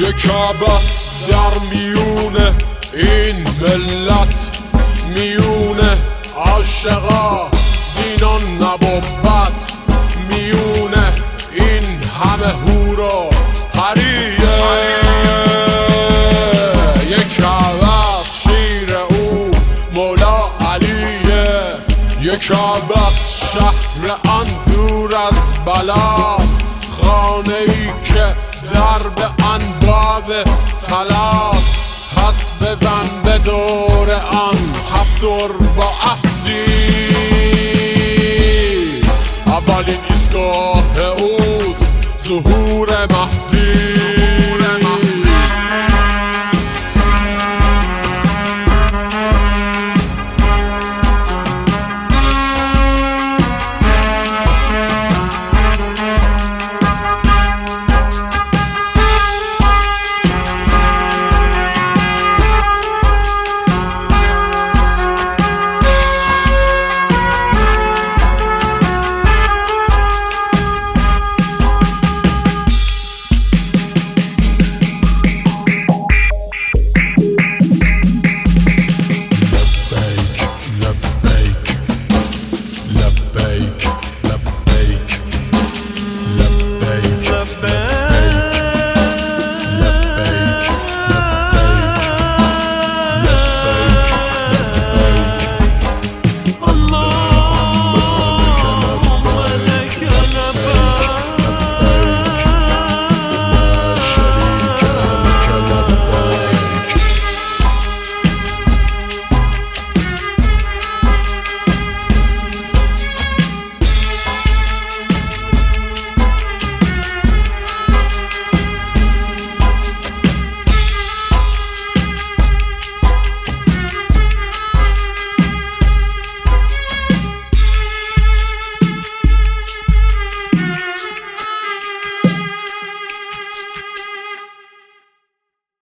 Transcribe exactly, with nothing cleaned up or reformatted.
یک عباس در میونه این ملت، میونه عاشقا دینان نبوت، میونه این همه هور و پریه. یک عباس شیر او مولا علیه، یک عباس شهر آن دور از بلاست، خانه ای که درب آن باب طلاست. پس بزن به دور آن هفتور با عهدی، اولین ایستگاه اوست ظهور مهدی.